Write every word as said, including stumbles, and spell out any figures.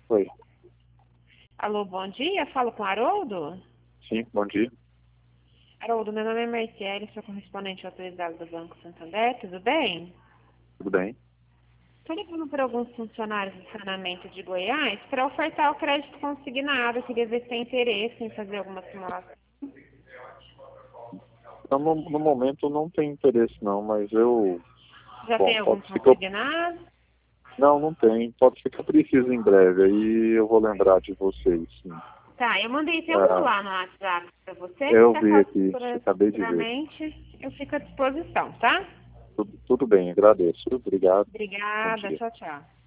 Oi. Alô, bom dia. Falo com Haroldo? Sim, bom dia. Haroldo, meu nome é Marciele, sou correspondente autorizado do Banco Santander, tudo bem? Tudo bem? Estou ligando para alguns funcionários do saneamento de Goiás para ofertar o crédito consignado. Queria ver se tem interesse em fazer alguma simulação. Então, no, no momento não tem interesse não, mas eu... Já Bom, tem algum pode ser que eu... consignado? Não, não tem. Pode ser que eu precise em breve. Aí eu vou lembrar de vocês, sim. Tá, eu mandei até um Ah, lá no WhatsApp para você. eu Se vi acaso aqui, acabei de ver. futuramente, eu fico à disposição, tá? Tudo, tudo bem, agradeço. Obrigado. Bom Obrigada, dia. tchau, tchau.